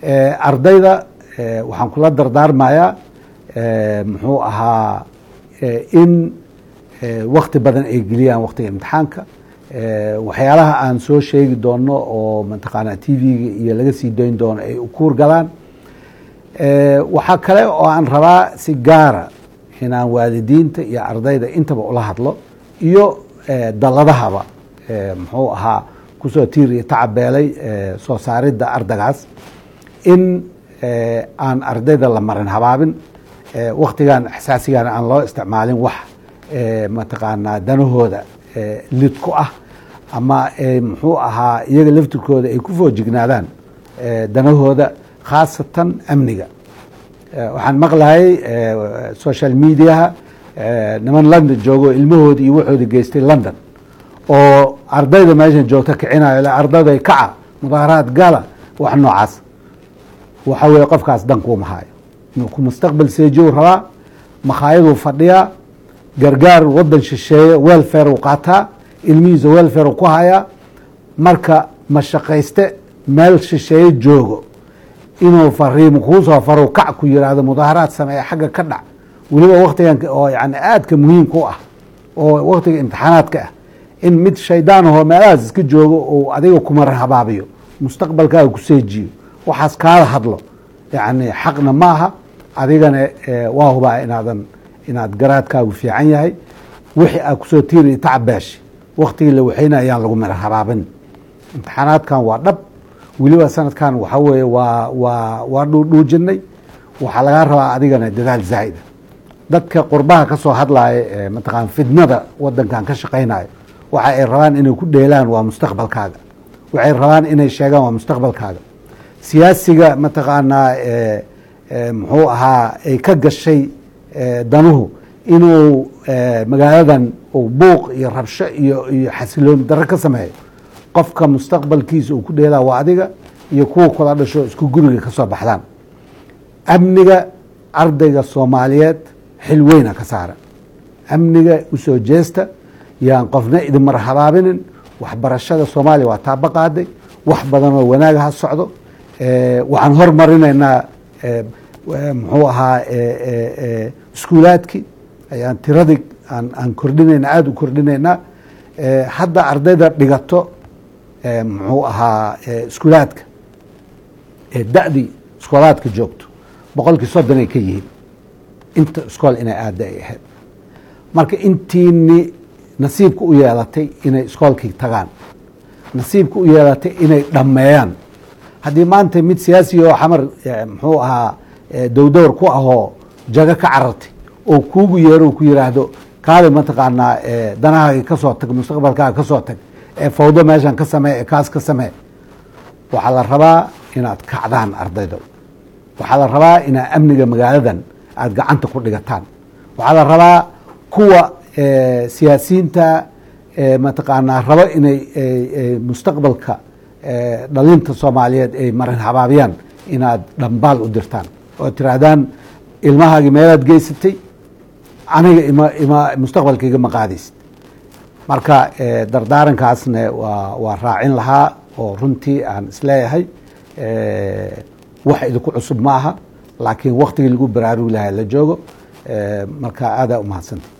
ardayda waxaan kula dardaarmayaa muxuu ahaa in waqti badan ay geliyaan waqtiga imtixaanka waxyaalaha aan soo sheegi doono oo mataqaanaa TV-ga iyo laga sii dayn doono ay u kuur galaan waxaa kale oo aan rabaa si gaara inaan waalidiinta iyo ardayda intaba ula hadlo iyo daladahaba muxuu ahaa kusoo tiir iyo tacabeelay soo saaridda ardagaas in aan ardayda la marin habaabin waktigan xasaasigan aan loo isticmaalin wax mataqaanaa danahooda lid ku ah ama muxuu ahaa iyaga laftirkooda ay ku foojignaadaan danahooda khaasatan amniga waxaan maqlayay social mediaha niman London joogo ilmahooda iyo waxooda geystay London oo ardayda meeshan joogta kicinayo la ardayda kaca mudaaharaad gala wax noocaas waxa weeye qofkaas dan ku mahayo inuu ku mustaqbal seejiyo rabaa makhaayadu fadhiya gargaar wadan shisheeye welfare u qaataa ilmihiisa welfare ku haya marka ma shaqayste meel shisheeye joogo inuu fariimo ku soo faro kac ku yiraahdo mudaaharaad sameeya xagga ka dhac waliba waqtigan oo yani aadka muhiim ku ah oo waqtiga imtixaanaadka ah in mid shaydaan oo meelahaas iska joogo oo adiga kuma rahabaabiyo mustaqbalkaaga ku seejiyo waxaas kaala hadlo yani xaqna maaha adigana waa hubaa inaad garaadkaagu fiican yahay wixii aad kusoo tiiri tacbaashi waqtigii la waxayna ayaan lagu mara habaabin imtixaanaadkan waa dhab weliba sanadkan waxa weeye waa dhuujinay waxaa laga rabaa adigana dadaal zaa'ida dadka qurbaha ka soo hadlaaya mataqaan fidnada wadankan ka shaqaynayo waxa ay rabaan inay ku dheelaan waa mustaqbalkaaga waxay rabaan inay sheegaan waa mustaqbalkaaga siyaasiga mataqaanaa muxuu ahaa ay ka gashay danuhu inuu magaaladan uu buuq iyo rabsho iyo xasilooni darro ka sameeyo qofka mustaqbalkiisa uu ku dheelaa waa adiga iyo kuwa kula dhasho isku guriga ka soo baxdaan amniga ardayga Soomaaliyeed xil weyn ka saara amniga u soo jeesta yaan qofna idin marhabaabinin waxbarashada Soomaaliya waa taabaqaaday wax badan oo wanaag ha socdo waxaan hormarinaynaa muxuu ahaa iskuulaadkii ayaan tiradii aan kordhinaynaa aada u kordhinaynaa hadda ardayda dhigato muxuu ahaa iskuulaadka da'dii iskoolaadka joogto 30% ay ka yihiin inta iskool inay aada ay ahayd marka intiini nasiibka u yeelatay inay iskoolkii tagaan nasiibka u yeelatay inay dhammeeyaan haddii maanta mid siyaasi oo xamar muxuu ahaa dowdowr ku ahoo jaga ka carartay oo kuugu yeero ku yiraahdo kaale mataqaanaa danahaaga ka soo tag mustaqbalkaaga ka soo tag fawdo meeshan ka samee kaas ka samee waxaa la rabaa inaad kacdaan ardayda waxaa la rabaa inaad amniga magaaladan aad gacanta ku dhigataan waxaa la rabaa kuwa siyaasiyiinta mataqaanaa rabo inay mustaqbalka dhalinta Soomaaliyeed ay marin habaabiyaan inaad dhambaal u dirtaan oo tiraahdaan ilmahaagi meelaad geysatay aniga ima mustaqbalkayga ma qaadaysid marka dardaarankaasna waa raacin lahaa oo runtii aan isleeyahay wax idinku cusub maaha laakiin waqtigii lagu baraarugi lahaa la joogo marka aada u mahadsantahay